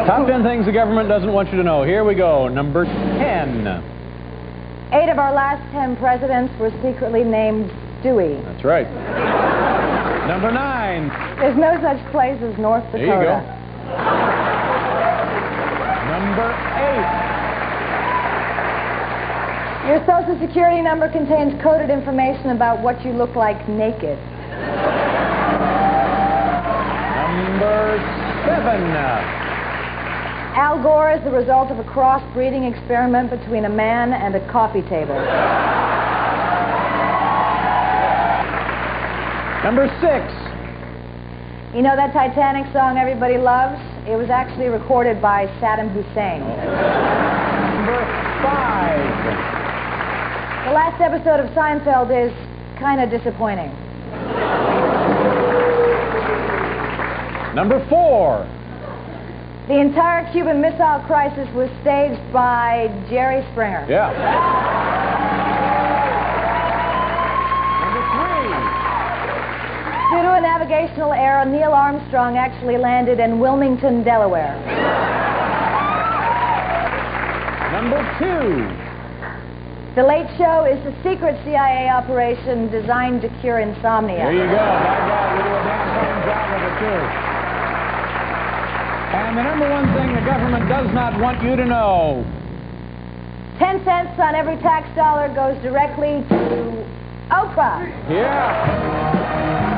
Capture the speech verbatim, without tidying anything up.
Top ten things the government doesn't want you to know. Here we go. Number ten. Eight of our last ten presidents were secretly named Dewey. That's right. Number nine. There's no such place as North Dakota. There you go. Number eight. Your Social Security number contains coded information about what you look like naked. Number seven. Al Gore is the result of a cross-breeding experiment between a man and a coffee table. Number six. You know that Titanic song everybody loves? It was actually recorded by Saddam Hussein. Oh. Number five. The last episode of Seinfeld is kind of disappointing. Number four. The entire Cuban Missile Crisis was staged by Jerry Springer. Yeah. Number three. Due to a navigational error, Neil Armstrong actually landed in Wilmington, Delaware. Number two. The Late Show is the secret C I A operation designed to cure insomnia. There you go. By God, we do a damn fine job of it, too. And the number one thing the government does not want you to know. Ten cents on every tax dollar goes directly to Oprah. Yeah.